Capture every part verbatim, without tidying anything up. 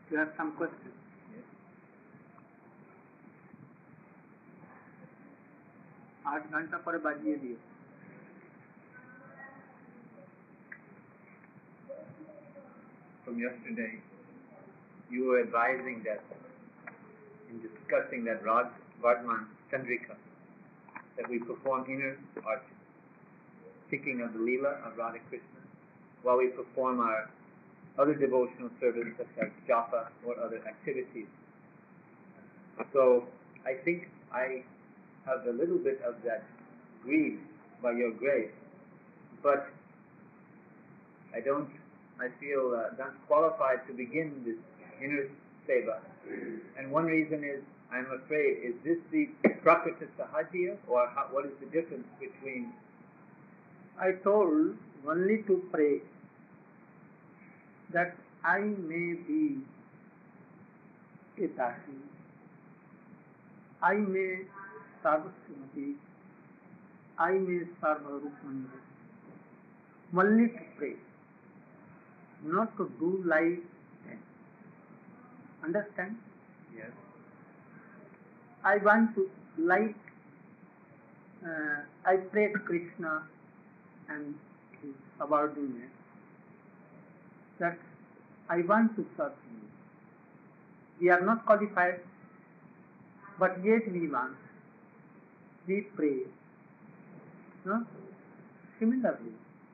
You have some questions? आठ घंटा पर बाजिए दिए. From yesterday, you were advising that in discussing that Rad, Vardman Chandrika, that we perform inner or thinking of the Leela of Radha Krishna while we perform our other devotional service such as japa or other activities. So I think I have a little bit of that greed by your grace, but I don't, I feel uh, not qualified to begin this inner seva. And one reason is, I'm afraid, is this the Prakriti Sahajya, or how, what is the difference between? I told only to pray that I may be a dasi, I may serve Srimati, I may serve Rukmani. Only to pray, not to do like that. Understand? Yes. I want to like, uh, I pray to Krishna and his subordinates that I want to serve him. We are not qualified, but yet we want. We pray. No? Similarly,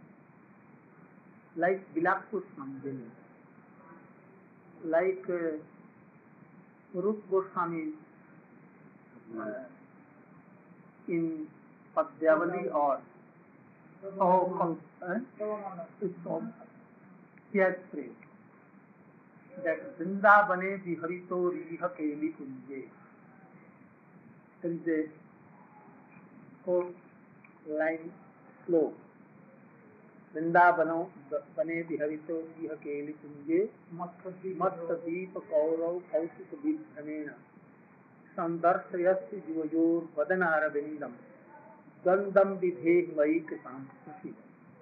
like Bilakpur Manjini, like uh, Rup Goswami uh, in Padyavali or oh, uh, he has prayed that Vrindavane viharito riha keli kunje. There is a four line flow. Vrindavano vane viharito riha keli kunje matta deep kaurav kautuk vidhanena sandarshayasya juvayor vadanara vindam gandam vidhe vaik samsushi.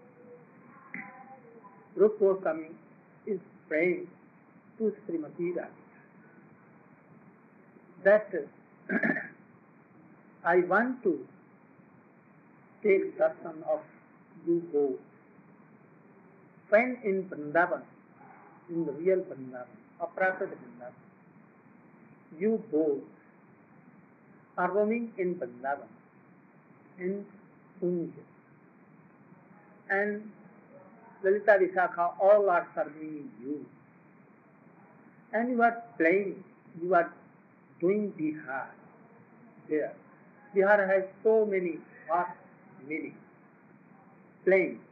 Rupa Goswami is praying to Srimati Radhika that I want to take darshan of you both. When in Vrindavan, in the real Vrindavan, Aprakrit Vrindavan, you both are roaming in Vrindavan, in Kunj, and Lalita Vishakha, all are serving you. And you are playing, you are doing Bihar there. Bihar has so many vast meanings. Playing.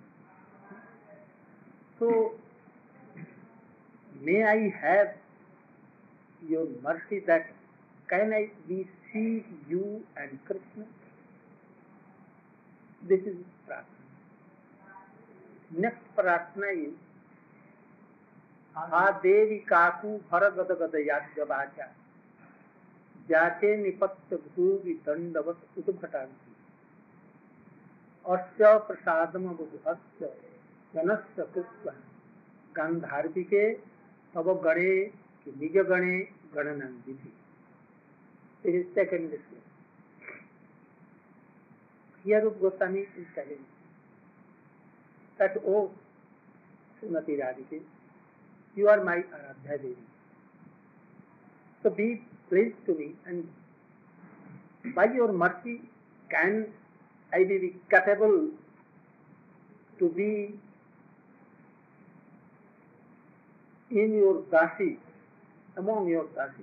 So, may I have your mercy that can I we see you and Krishna? This is prarthana. Next prarthana is Ha Devi Kaku Bharagada Gada Yadgavacha Jate Nipatya Bhuvi Dandavat Udbhatanti Asya Prasadama Budhasya Janasya Pushpa Gandharvike Tava Gane Nija Gane Ganananditi. This is second discussion. Here Rupa Goswami is telling that, oh, Srimati Radhika, you are my Aradhya Devi. So be pleased to me, and by your mercy can I be capable to be in your dasi, among your dasi.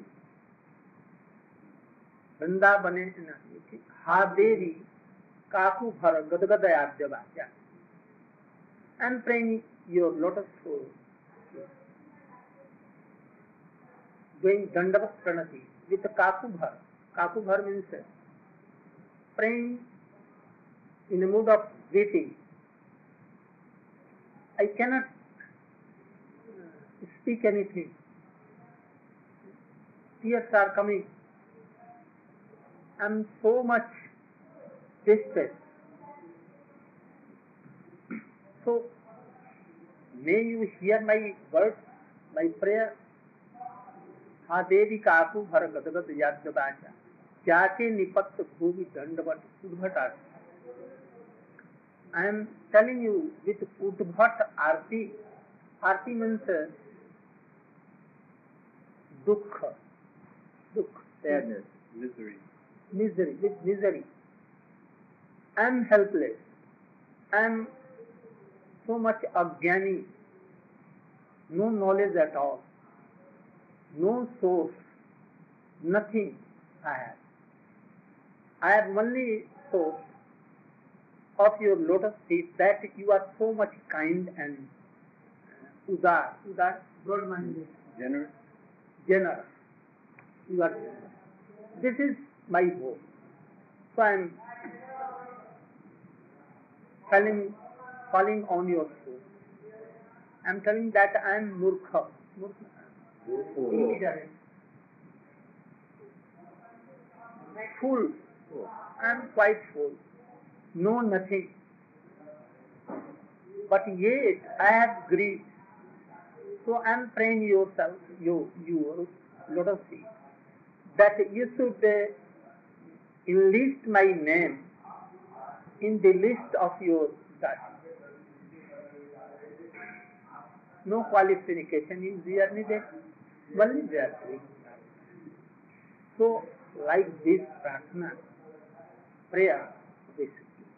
Vrindavane Ha Devi Kaku Bhara Gadgadayadya Bhajya. I am praying your lotus floor, doing Dandavat Pranati with the Kakubhar. Kakubhar means praying in a mood of greeting. I cannot speak anything. Tears are coming. I am so much distressed. So, may you hear my words, my prayer, हा देवी काकु भर गदगद याद बाचा त्याचे निपत्त भूमि दंडवत उद्भट I am telling you with Udbhat Arti. Arti means uh, dukha, dukh, sadness, misery. Misery, with misery. I am helpless. I am so much ajnani, no knowledge at all, no source, nothing I have. I have only source of your lotus feet, that you are so much kind and uh, udar, udar, broad-minded, generous, generous. You are generous. This is my hope. So I am calling, calling on your soul. I am telling that I am murkha, murkha, ignorant, full. I am quite full. Know nothing, but yet I have greed. So I am praying yourself, you, you, lotus feet, that you should uh, enlist my name in the list of your dust. No qualification is there needed, only there. So, like this prarthana, prayer, this.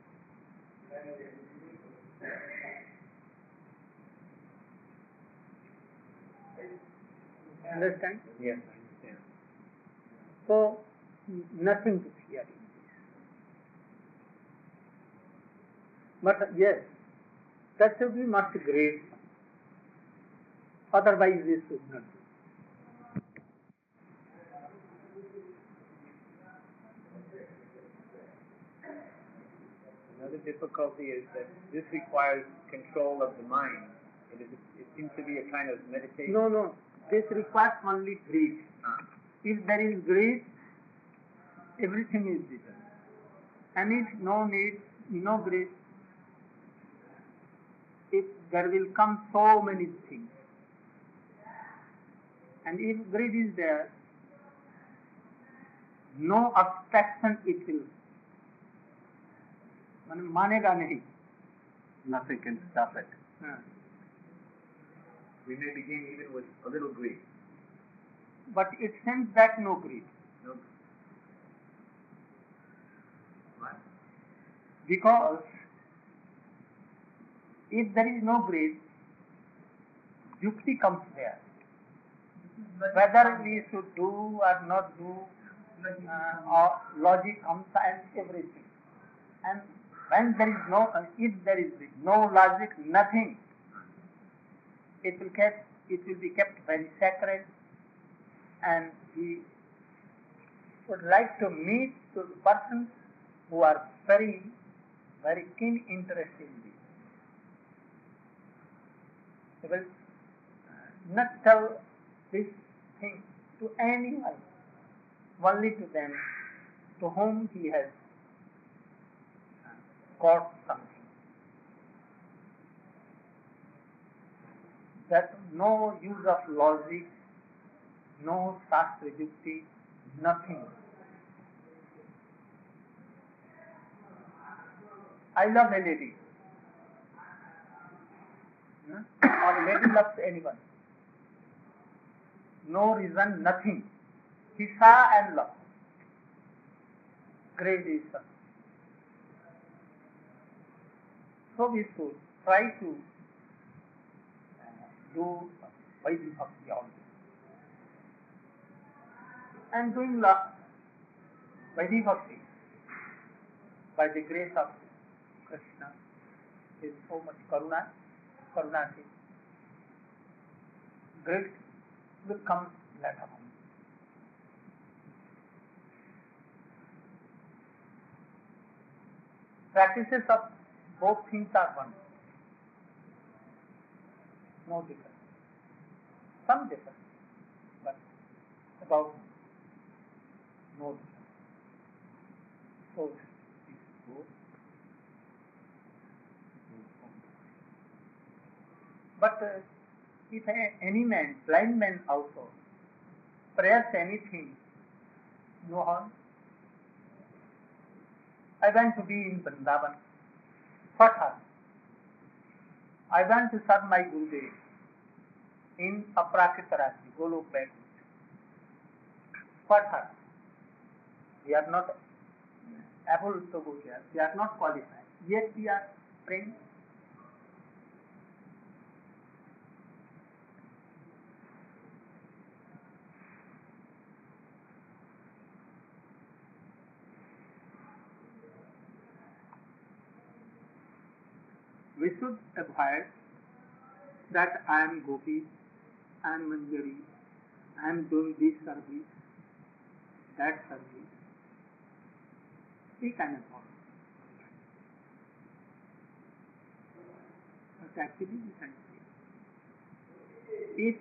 Understand? Yes, I understand. So, nothing to fear in this. But yes, that should be much great. Otherwise, we should not do. Another difficulty is that this requires control of the mind. It, is, it seems to be a kind of meditation. No, no. This requires only greed. Ah. If there is greed, everything is given. And if no need, no greed, if there will come so many things. And if greed is there, no obstruction it will. Manega nahi. Nothing can stop it. हाँ. We may begin even with a little greed. But it seems that no greed. No. What? Because if there is no greed, yukti comes there. Whether we should do or not do, uh, or logic comes and everything. And when there is no, if there is no logic, nothing, it will kept, it will be kept very sacred, and we would like to meet those persons who are very, very keen interest in this. They will not tell this thing to anyone, only to them to whom he has got something. That no use of logic, no shastra yukti, nothing. I love a lady, huh? Or lady loves anyone. No reason, nothing. He saw and loved. Great is such. So we should try to uh, do Vaidhi Bhakti also. And doing la- Vaidhi Bhakti by the grace of Krishna is so much karuna, karuna is great will come later on. Practices of both things are one. No difference. Some difference, but about no difference. So, this goes. But uh, if a, any man, blind man also, press anything, no harm. I want to be in Vrindavan. What harm? I want to serve my Gurudev in Aprakita Rajya, Golok Vaikuntha. What harm? We are not able to go there. We are not qualified. Yet we are praying. We should avoid that I am Gopi, I am Manjari, I am doing this service, that service. We can avoid. But actually we can see. If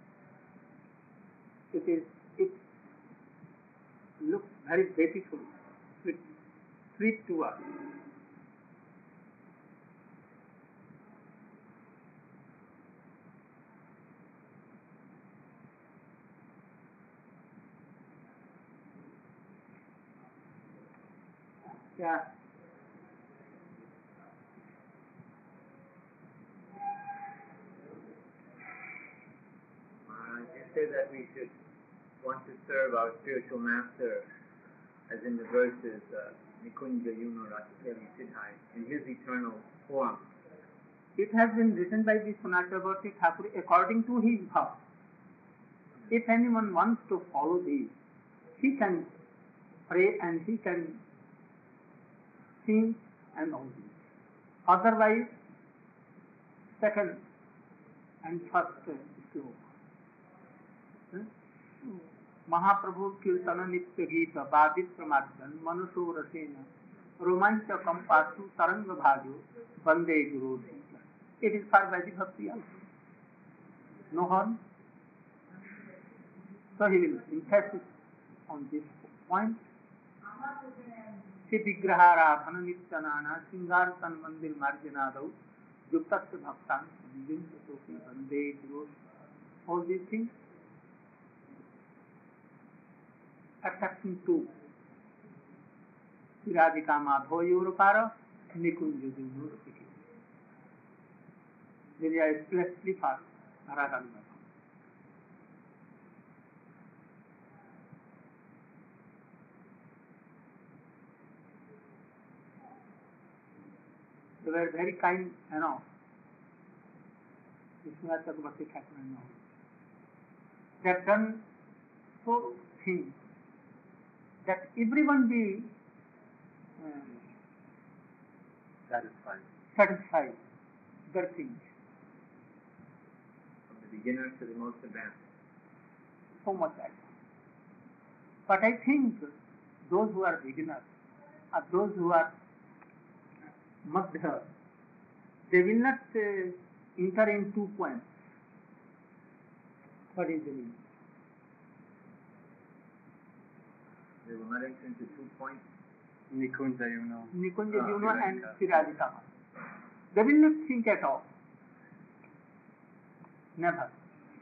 it is, it looks very beautiful, sweet, sweet to us. Yeah. Uh, you say that we should want to serve our spiritual master, as in the verses, uh, Nikunja Yuno Rasateli Siddhai, in his eternal form. It has been written by Vishwanath Chakravarti Thakur according to his vow. If anyone wants to follow these, he can pray and he can sing and all this. Otherwise, second and first sloka. Mahaprabhu Kirtana Nitya Gita Baditra Madhyan Manusho Rasena Romancha Kampatu Taranga Bhajo Bande Guru. It is for Vaidhi Bhakti also. No harm. So he will insist on this point. Siddhigraharadhana Nityanana Singartan Mandir Marjanadau Yuktasya Bhaktan Vijinta Soki Bande Guru. All these things attracting to Radhika Madho Yorupara Nikunja Dunu Rupiki. They are expressly for Radha. They were very kind enough. Vishwanath Chakravarti Thakur and all. They have done so things that everyone be um, Satisfied. satisfied their things. From the beginner to the most advanced. So much advanced. But I think those who are beginners or those who are madhya, they will not uh, enter in two points. What is the meaning? They will not enter into two points. Nikunja Yuno. Nikunja Ah, Yuno and Siradhika. Siradhika. They will not think at all. Never.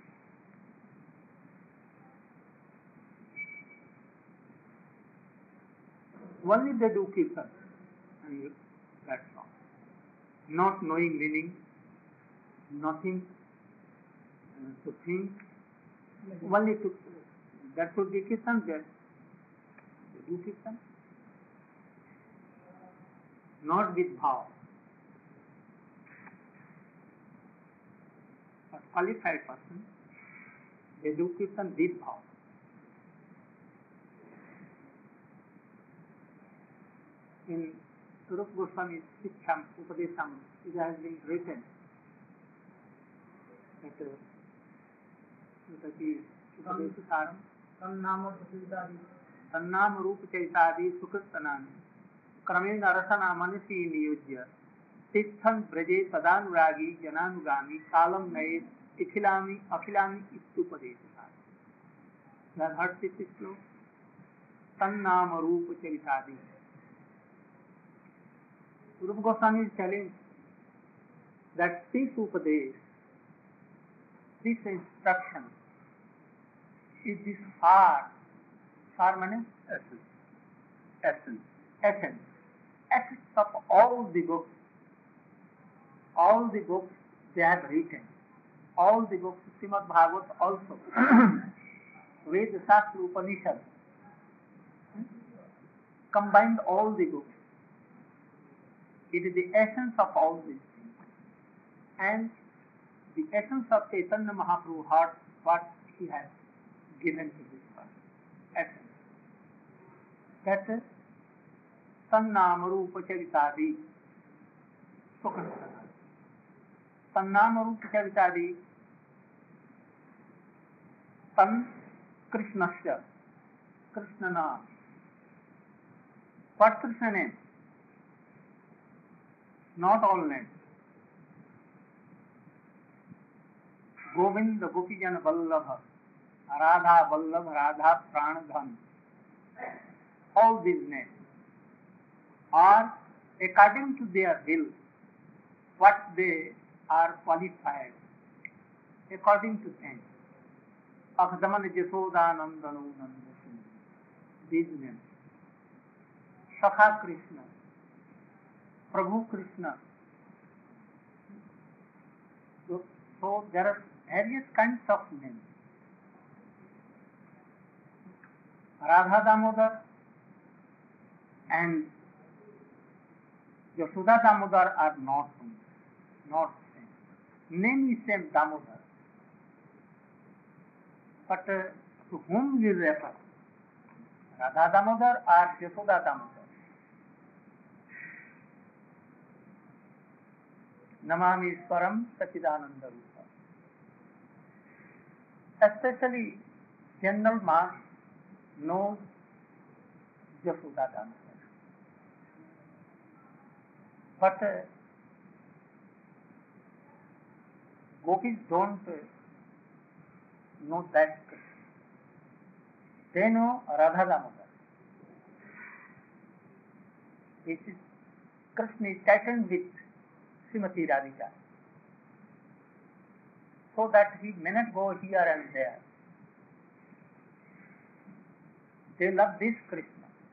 Only they do kirtan and that's all. Not knowing meaning, nothing uh, to think, only to, that should be kirtan there. They do kirtan. Not with bhav. A qualified person, they do kirtan with bhav. In Rupa Goswami's Siksham, Upadesham, it has been written that uh, that is Upadeshasaram, Tannama Prasudadi, Tannama Rupa Chaitadi Sukristanani, Kramena Rasana Manasi Niyujya, Tithan Braje Sadanuragi Jananugami, Kalam Nae, Ikhilami, Akhilami Istupadeshasaram. You have heard this sloka? Tannama Rupa Chaitadi. Rupa Goswami is telling that this Upadesh, this instruction is this far, far means Essence. Essence. essence, essence of all the books, all the books they have written, all the books, Srimad Bhagavad also, Veda, Shastra, Upanishad, combined all the books. It is the essence of all these things. And the essence of Chaitanya Mahaprabhu heart, what he has given to this world. Essence. That is Sannam Rupa Charitadi Sukhanasana. Sannam Rupa Charitadi San Krishnasya. Krishna Nam. What Krishna name? Not all names. Govind Gopijan Vallabha, Radha Vallabha, Radha Pranadhan. All these names are according to their will, what they are qualified, according to them. Akdaman Jasoda Nandanu Nandasun. These names. Sakha Krishna, Prabhu Krishna. So, so there are various kinds of names. Radha Damodar and Yashoda Damodar are not not same. Name is same, Damodar. But uh, to whom we refer? Radha Damodar or Yashoda Damodar? Namami Swaram Sachidananda Rupa. Especially general mass knows Yashoda Damodar. But uh, gopis don't uh, know that. They know Radha Damodar. It is Krishna is tightened with Srimati Radhika, so that he may not go here and there. They love this Krishna.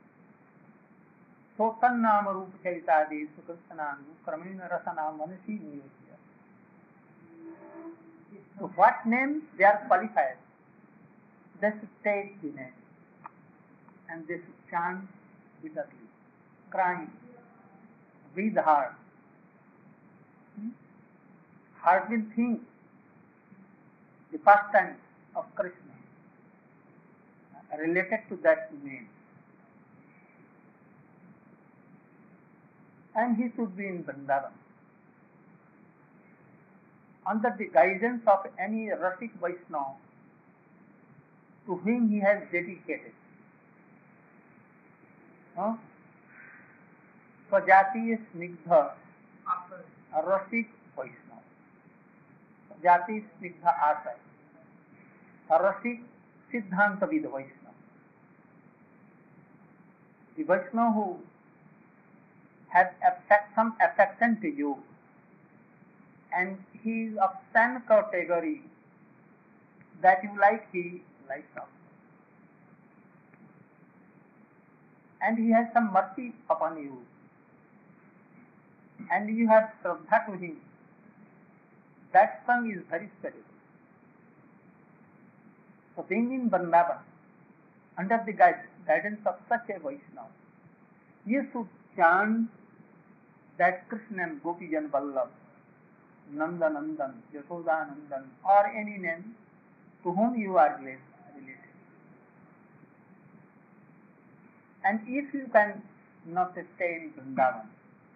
So Tannama Rupa Charitadi Sukrishna Kramina Rasana Manasi Niyosya. So what name they are qualified? They should take the name and they should chant bitterly, crying with heart. Hmm? Heart will think the pastime of Krishna related to that name. And he should be in Vrindavan. Under the guidance of any Rasik Vaishnava to whom he has dedicated. Huh? Swajati Snigdha Rasik Vaishnava. Swajati Snigdha Asai. Rasik Siddhanta Vid Vaishnava. The Vaishnava who has affect, some affection to you, and he is of same category that you like, he likes also. And he has some mercy upon you, and you have shraddha to him. That song is very special. So being in Vrindavan, under the guide, guidance of such a Vaishnava, you should chant that Krishna and Gopijan Vallabh, Nanda Nandan, Yashoda Nandan, or any name to whom you are related. And if you can not stay in Vrindavan,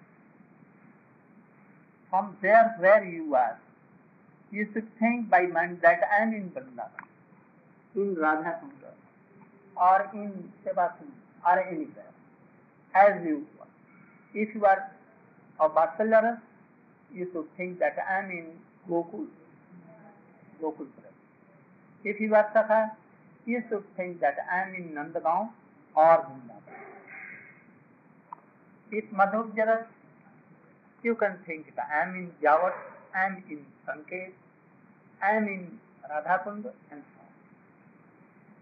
from there where you are, you should think by mind that I am in Vrindavan, in Radha Kunda, or in Sevakund, or anywhere, as you want. If you are a Vatsalya, you should think that I am in Gokul, Gokul Pradesh. If you are Sakha, you should think that I am in Nandagaon or Vrindavan. If Madhurjaras, you can think that I am in Javat, I am in Sanket, I am in Radhakund, and so on.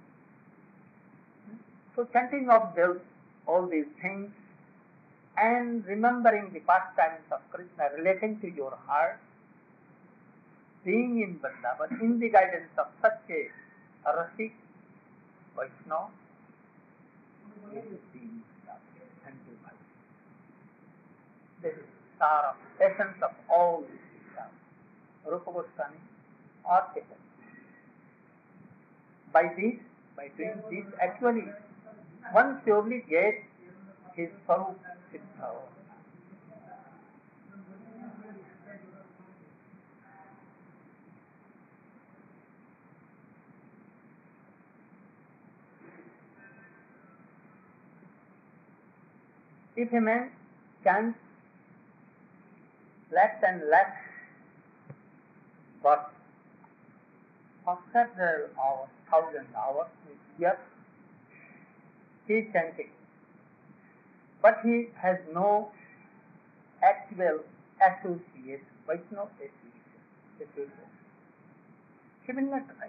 So chanting of those, all these things and remembering the pastimes of Krishna relating to your heart, being in Vrindavan in the guidance of such a Rasik Vaishnava, this is being and divine. This is the star of essence of all these things. Rupa Goswami or Chaitanya. By this, by doing this, actually, one surely gets his Sarup Siddha. If a man chants lakhs and lakhs but for several hours, thousand hours, yes, he is chanting, but he has no actual association, Vaishnava association. He will not rise.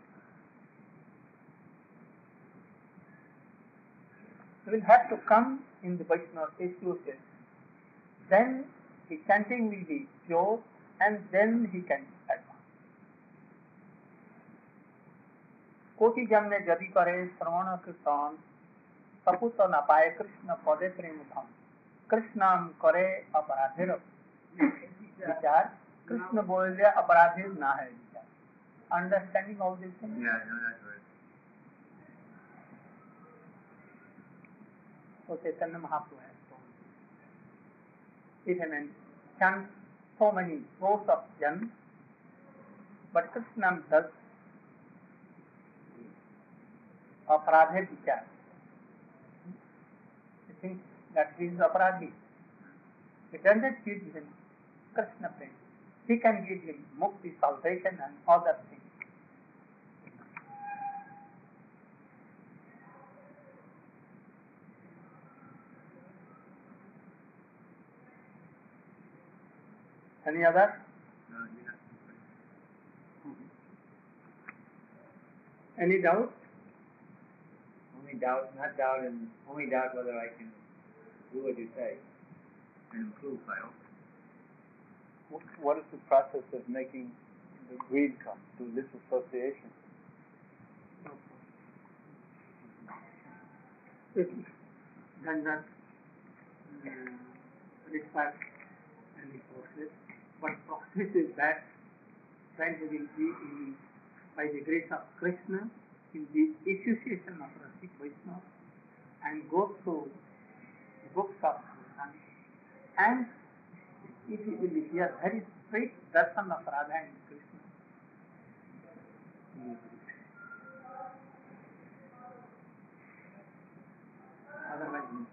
He will have to come in the Vaishnava association. Then his chanting will be pure, and then he can advance. कोटि जन्मे जदि करे श्रवण कीर्तन सपुत न पाए कृष्ण पदे प्रेम धन कृष्णाम करे अपराधेर विचार कृष्ण बोले अपराधेर ना है विचार. Understanding all these things? Yeah, no, that's right. So Chaitanya Mahaprabhu has told. If a man chants so many crores of jans, but Krishna does अपराधे विचार, he thinks that he is aparadhi. He doesn't give him Krishna prema. He can give him mukti, salvation and other things. Any other? No, yeah. Any doubt? Only doubt, not doubt, and only doubt whether I can do what you say and improve, I hope. What is the process of making the greed come through this association? No. It does not uh, require any process, but process is that when we will be in, by the grace of Krishna, in the association of Rasik Vaishnava and go through the books of Krishna, and if he will hear very straight darshan of Radha and Krishna, he will be. Otherwise, no.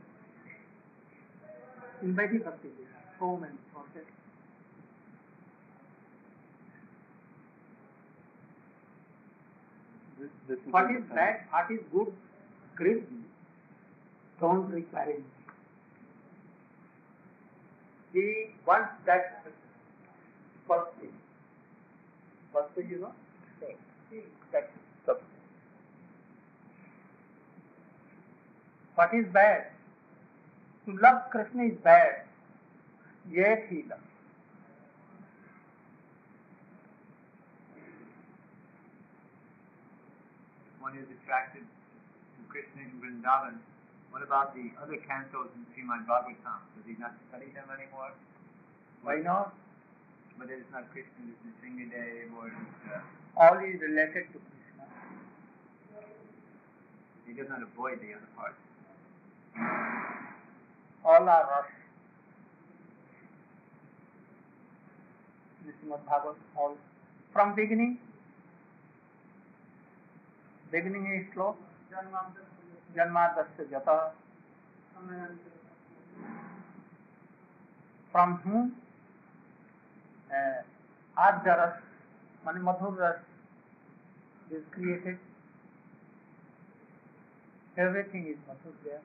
In Vedic Bhakti, there are so many processes. This, this is What is bad, what is good, great, don't require anything. He wants that first thing. First thing, you know? That substance. What is bad? To love Krishna is bad, yet he loves. One is attracted to Krishna in Vrindavan. What about the other cantos in Srimad Bhagavatam? Does he not study them anymore? Why not? But it is not Krishna, it is Nrsimhadev or uh, All is related to Krishna. he does not avoid the other parts. All are rush. Srimad Bhagavatam, all. From beginning, beginning is slow. Janmadasya jata. From whom? Uh, Adya Mani Madhur Ras is created. Everything is Madhur there.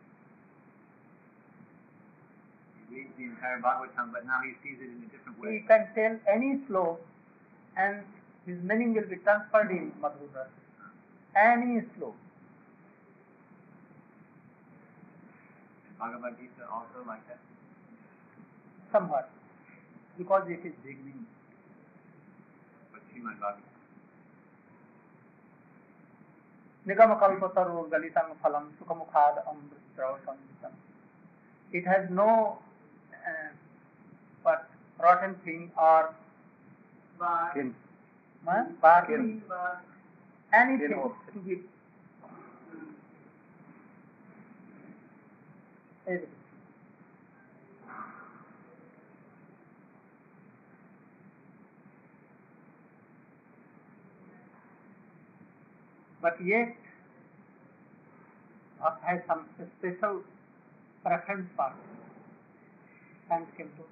He reads the entire Bhagavatam, but now he sees it in a different way. He can tell any slow and his meaning will be transferred in Madhur Ras. Any slow. Bhagavad Gita also like that? Somewhat, because it is beginning. But Srimad Bhagavatam. Nigamakalpataru galitam phalam sukhamukhad amritrav samvitam. It has no uh, but rotten thing or Kin. uh, barley, Kin. anything Kin of- to be everything. But yet, uh, has some special preference for thanks came to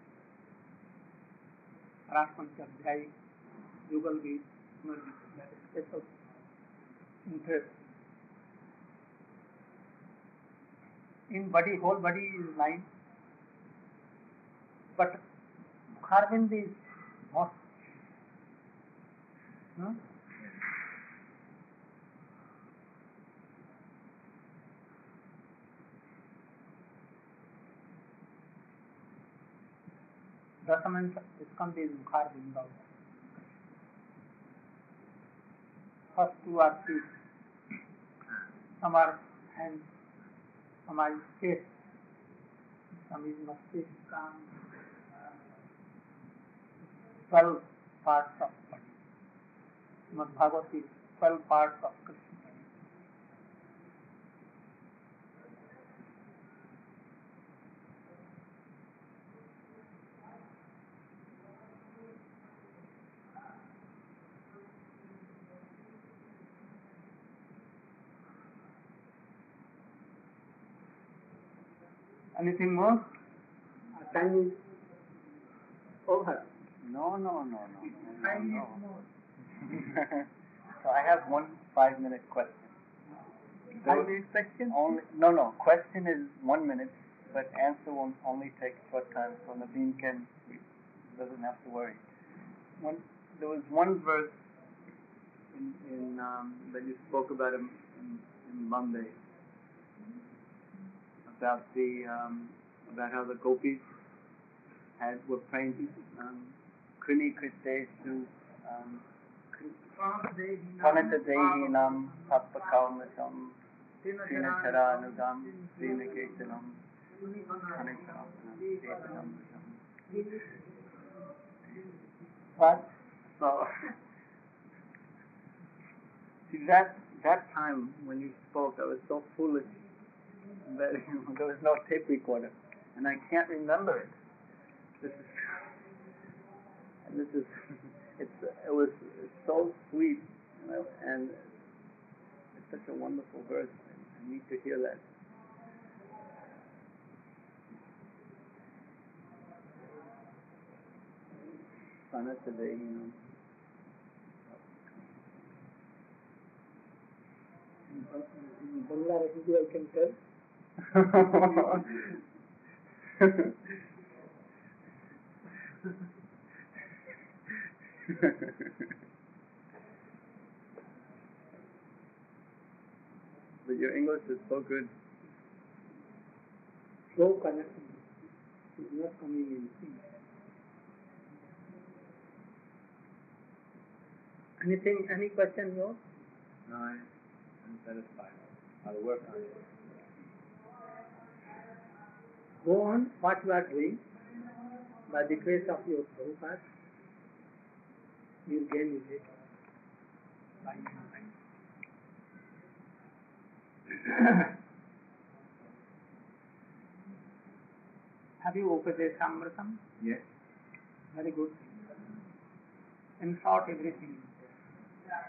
Rashmancha Jai, Yugal Geet, that is special interest. In body, whole body is nine, but Mukharbind is most. No? Rasaman Iskand is Mukharbind also. First two are feet, some are hands, some are chest, some is Mastika, twelve parts of body. Srimad Bhagavad is twelve parts of Krishna. Anything more? Time is over. No, no, no, no, no, Time no. is more. So I have one five-minute question. Five minute question? Only, no, no. Question is one minute, but answer will only take short time, so Naveen can doesn't have to worry. One, there was one verse in, in um, that you spoke about in, in, in Bombay about the um, about how the gopis had were praying um, Kuni Kritesu um, Pranata Dehinam Papakalmasam Sinacharanugam Sriniketanam Kanikaram. What? So, see that that time when you spoke, I was so foolish that there was no tape recorder, and I can't remember it. This is, and this is, it's it was it's so sweet, you know, and it's such a wonderful verse. I need to hear that. Sana today, you know. In Bangla, I can tell. But your English is so good. Slow connection is not coming in. Anything, any question, yo? No, I'm satisfied. I'll work on it. Go on what you are doing. By the grace of your Prabhupada, you will gain it. By your mind. Have you Upadesha Amritam? Yes. Very good. In short, everything is there.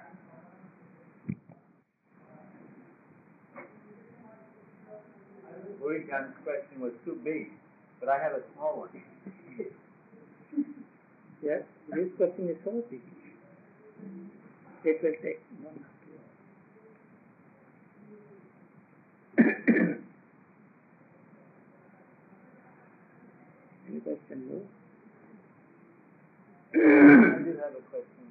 Bhurijan's question was too big, but I have a small one. Yes, this question is so big. It will take one or two. Any question, no? I do have a question.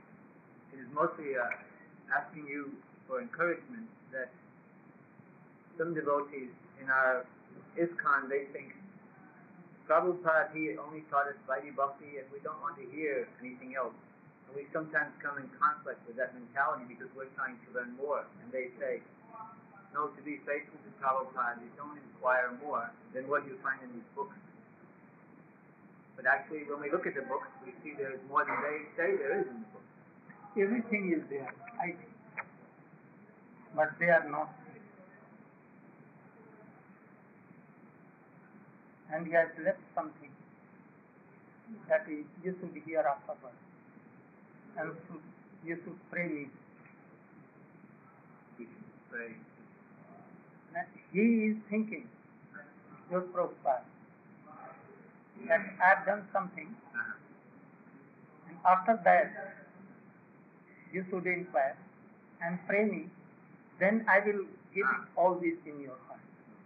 It is mostly uh, asking you for encouragement that some devotees in our ISKCON, they think, Prabhupada, he only taught us Vaidhi Bhakti and we don't want to hear anything else. And we sometimes come in conflict with that mentality because we're trying to learn more. And they say, no, to be faithful to Prabhupada, you don't inquire more than what you find in these books. But actually, when we look at the books, we see there's more than they say there is in the books. Everything is there, I think. But they are not. And he has left something that is, you should hear afterwards. And should, you should pray me. We should pray. And he is thinking, your Prabhupada, that I have done something, Uh-huh. and after that, you should inquire and pray me, then I will give Ah. all this in your heart.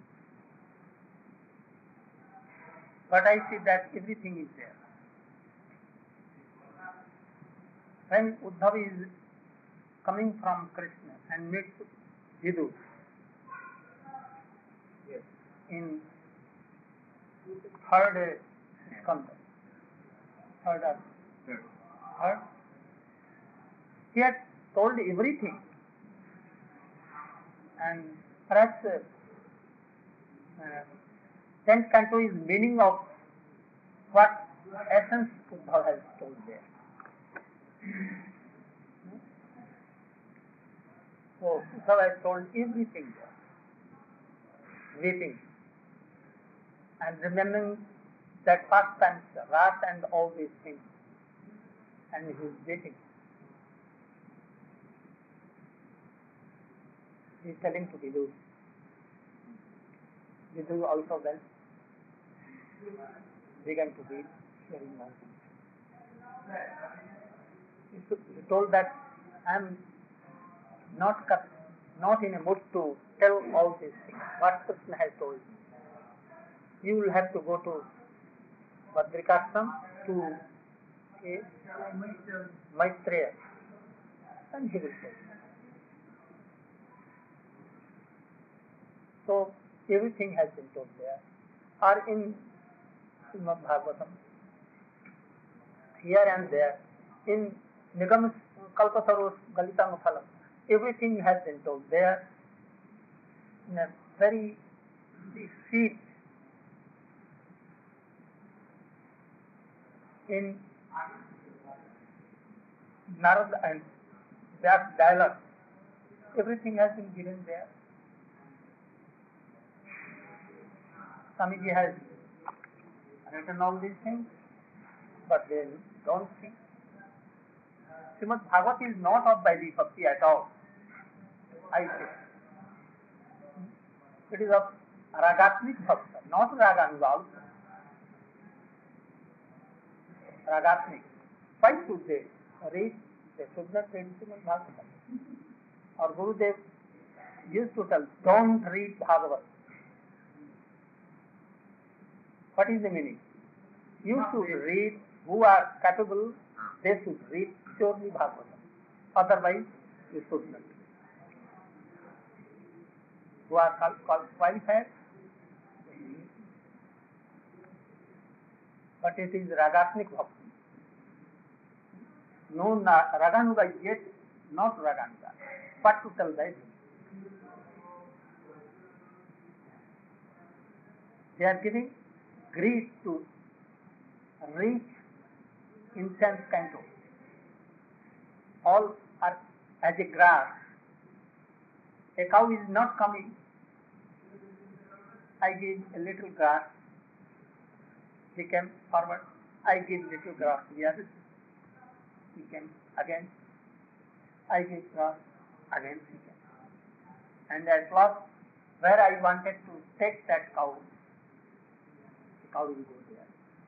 But I see that everything is there. When Uddhava is coming from Krishna and meets Vidu Yes. in third uh, skanda, third, uh, Sure. third, he had told everything, and perhaps uh, uh, tenth canto is meaning of what essence Uddhava has told there. So Uddhava has told everything there, weeping and remembering that past times, wrath and all these things, and he is weeping. He is telling to Vidu. Vidu also then began to weep, hearing all things. He told that I am not cut, not in a mood to tell all these things. What Krishna has told me. You will have to go to Badrikashram to a Maitreya, and he will tell you. So everything has been told there. Or in Srimad Bhagavatam, here and there, in Nigam Kalpataru Galitamaphalam, everything has been told there in a very seed. In Narada and that dialogue, everything has been given there. Swamiji has written all these things, but they don't see. Srimad Bhagavat is not of Vaidhi Bhakti at all, I say. It is of Ragatmik Bhakti, not Raganuga. Ragatmik. Why should they read? They should not read Srimad Bhagavatam. Or Gurudev used to tell, don't read Bhagavat. What is the meaning? You should read, who are capable, they should read purely Bhagavatam. Otherwise, you should not. Who are called, called qualified, but it is Ragatmik Bhakti. No na, Raganuga yet, not Raganuga. What to tell that? They are giving grease to reach incense canto. All are as a grass. A cow is not coming. I give a little grass. He came forward. I give little grass. Yes. He came again. I give grass. Again he came. And at last, where I wanted to take that cow, the cow will go there.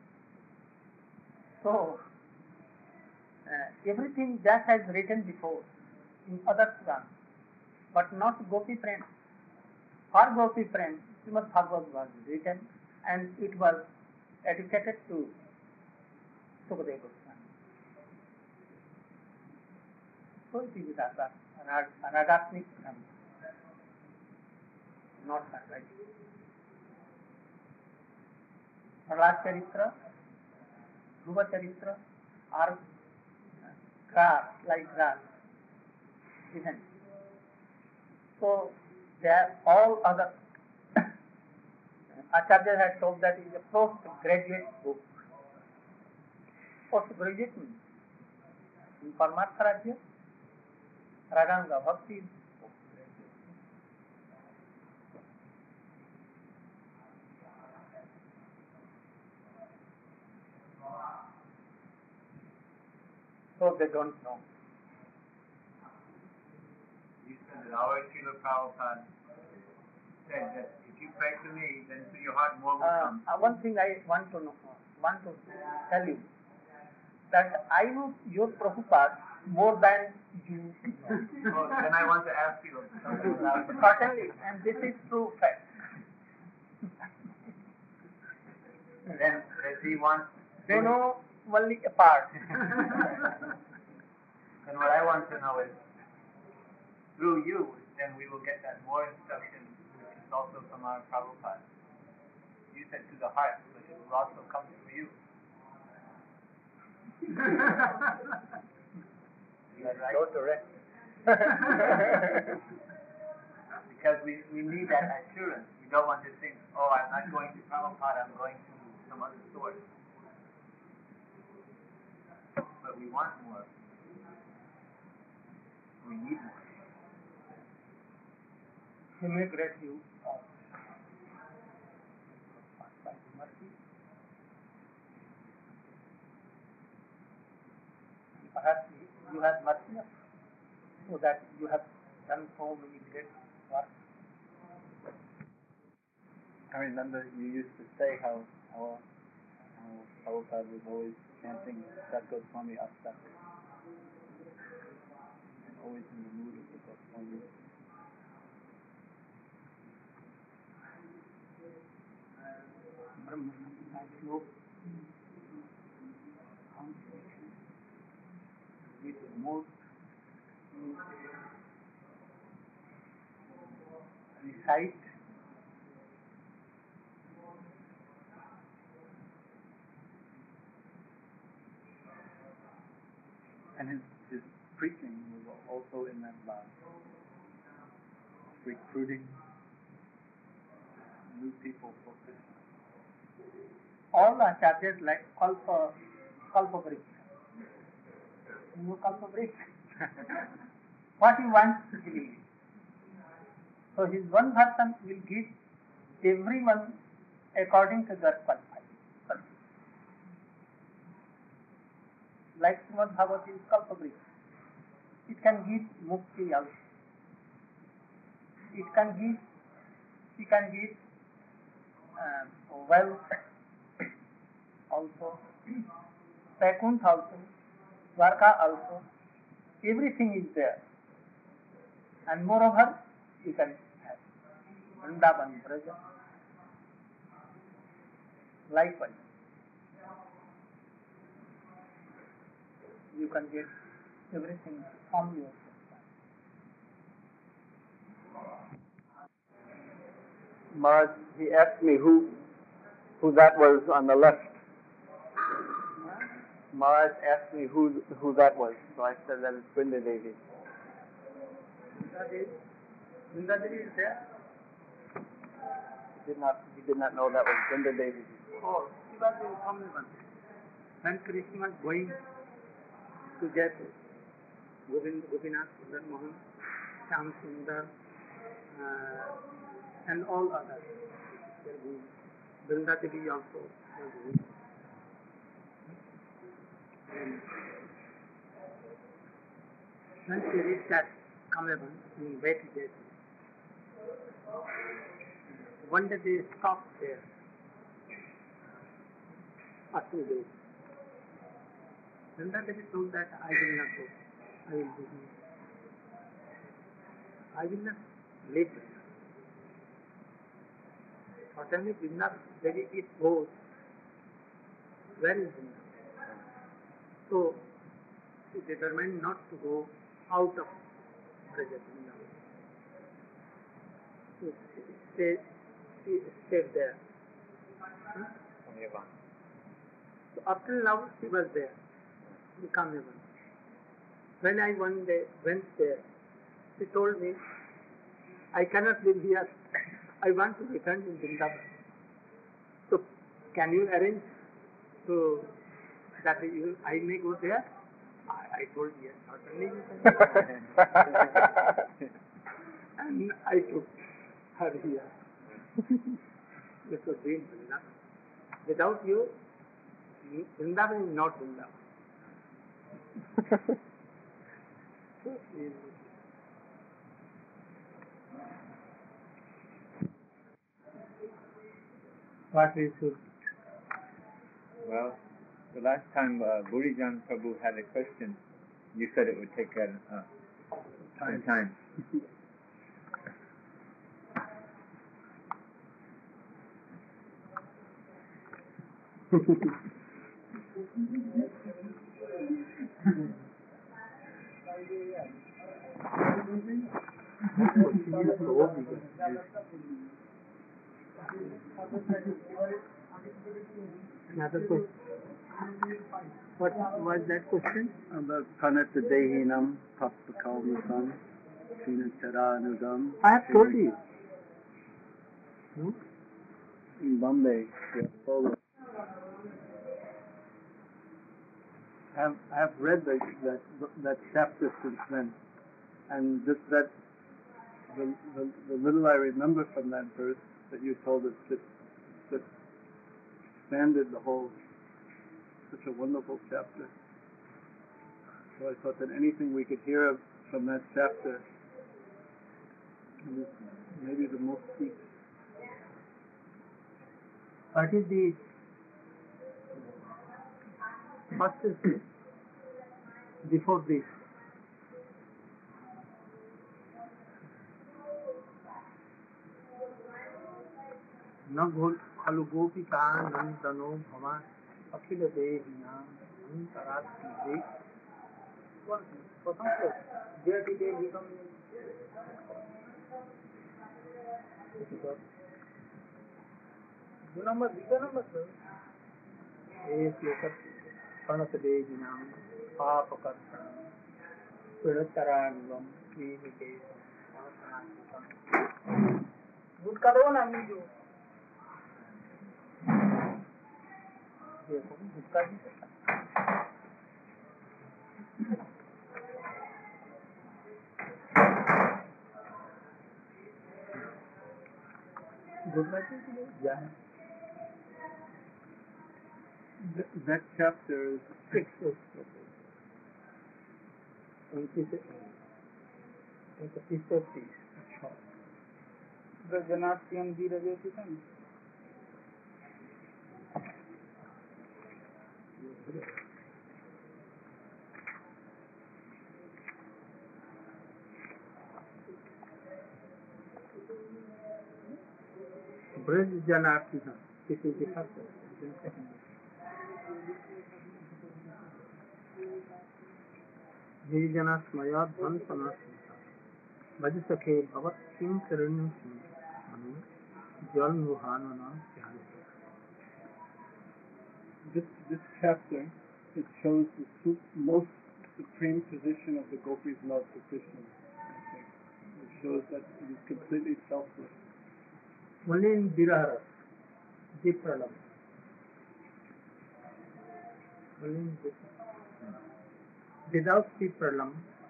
So, uh, everything that has written before in other Purana, but not Gopi Prem. For Gopi Prem, Srimad Bhagavad was written and it was dedicated to Sukadeva Goswami. So it is Raga, Ragatmik Brahma. not sunrise. Prahlad Charitra, Dhruva Charitra are grass, like grass, isn't it? So they are all other. Acharya had told that it is a postgraduate book. Postgraduate means in Paramartha Rajya, Raganga Bhakti is postgraduate. So they don't know. You said that our Srila Prabhupada said that if you pray to me, then to your heart more will Uh, come. uh, one thing I want to know, want to tell you that I know your Prabhupada more than you know. So then I want to ask you something about it. Certainly, and this is true fact. Then does he want? They know only a part. Then what I want to know is, through you, then we will get that more instruction, which is also from our Prabhupada. You said to the heart, but it will also come through you. Is that right? So direct. Because we, we need that assurance. We don't want to think, oh, I'm not going to Prabhupada, I'm going to some other source. But we want more. We need more. He may grant you all. By mercy. Perhaps you have mercy so that you have done so many great works. I remember you used to say how how, how Prabhupada was always chanting Sat Goswami Astak. And always in the mood of the Goswami. Brahma, slow concentration with most recite And his, his preaching was also in that line. Recruiting new people for Krishna. all acharyas like Kalpa, Kalpa Vriksha. You know Kalpa Vriksha? What he wants to believe. So his one person will give everyone according to their qualification. Like Srimad Bhagavati is Kalpa Vriksha. It can give mukti also. It can give, it can give uh, wealth also, Vaikuntha also, Dwarka also, everything is there. And moreover, you can have Vrindavan Braja. Likewise, you can get everything from your Maharaj, he asked me who who that was on the left. Maharaj asked me who who that was, so I said that it's Vrinda Devi. Vrinda Devi is there. He did not he did not know that was Vrinda Devi. Oh, she was in Common. When Krishna was going to get Govind, Gopinath, Sundar Mohan, Shyam Sundar, uh, and all others. Vrinda Devi also was going. And when she reached that Kamlevan in Veti Devi, one day they stopped there. Asking Devi. Vrinda Devi told that I will not go. I will do this. I will not live. Suddenly Vrinda Devi is goes. Where is Vrinda? So she determined not to go out of Braja Vrindavan. So stayed, she stayed there. Hmm? Only one. So up till now she was there, in Kamyavan. When I one day went there, she told me, I cannot live here. I want to return to Vrindavan. So can you arrange so that you, I may go there? I, I told yes, certainly you can. And I took her here. This was dream Vrindavan. Without you, Vrindavan is not Vrindavan. So she is what we should. Well, the last time uh, Burijan Prabhu had a question, you said it would take a uh, time. time. Another question. What was that question? About Pranata Dehinam, Papakalmasam, Sinacharanagam. I have told you. Hmm? In Bombay, we have told us. I have, I have read the, that that chapter since then, and just that the, the, the little I remember from that verse that you told us just, just expanded the whole, such a wonderful chapter. So I thought that anything we could hear of from that chapter was maybe the most deep. What is the first is before this? न खलु गोपिका नंदनो भवा अखिल देहिना अंतरात्मे प्रथम श्लोक Where did they become? दो number दूसरा number sir ये श्लोक प्रणत देहिना पाप कर्षण सुरतरान्वम नीमिके गुड करो ना मीजो देखो गुस्सा भी good message yeah. That, that chapter is six it's a piece. Gajanathyan Veeravekitam. Braj Janarthina. This is the first one. Then second one. Girijana Dhansana Vajasake Bhavat Sim Karanu Manu Jal Muhanana. this this chapter. It shows the su- most supreme position of the gopis' love for Krishna. I think it shows that it is completely selfless. Only in Virahara, Deep Pralam. Only in Deep Pralam. Without Deep Pralam,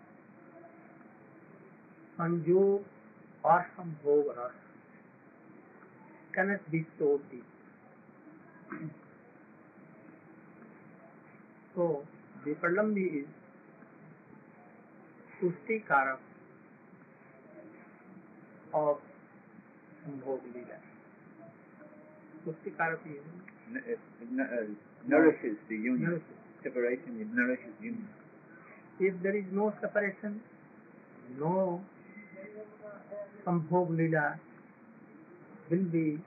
Sanjog or Sambhog Ras cannot be so deep. So, Deep Pralam is Sushti Karak of Sambhog Leela. Sushti Karak is N- it, it n- uh, nourishes the union. nourishes. Separation, it nourishes union. If there is no separation, no Sambhog Leela will be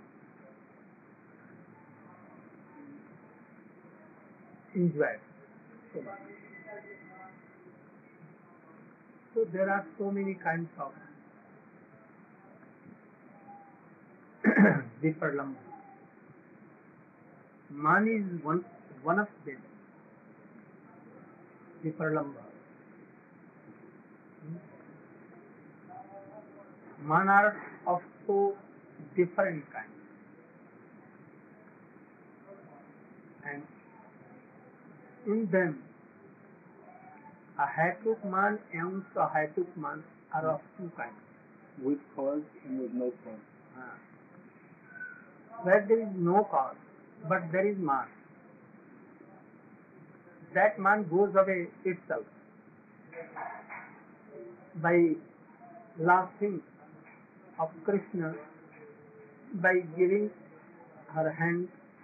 enjoyed so much. So there are so many kinds of Viparlambha. Man is one, one of them. Viparlambha. Man are of so different kinds. And in them, a Hatuk man and Sahatuk man are of two kinds. With cause and with no cause. Ah. Where there is no cause, but there is man. That man goes away itself by laughing of Krishna, by giving her hand,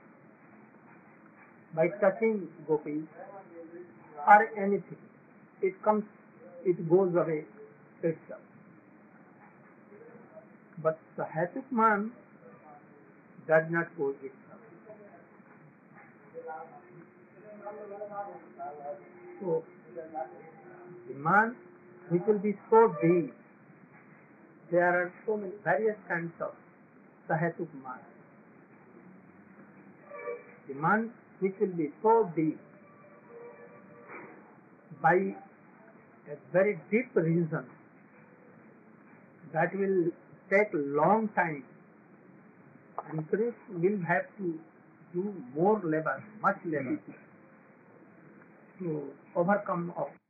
by touching gopis, or anything. It comes, it goes away itself. But the Hatuk man does not go itself. So, the man which will be so deep, there are so many various kinds of Sahatuk man. The man which will be so deep by a very deep reason that will take a long time, and Krishna will have to do more labor, much labor, to overcome of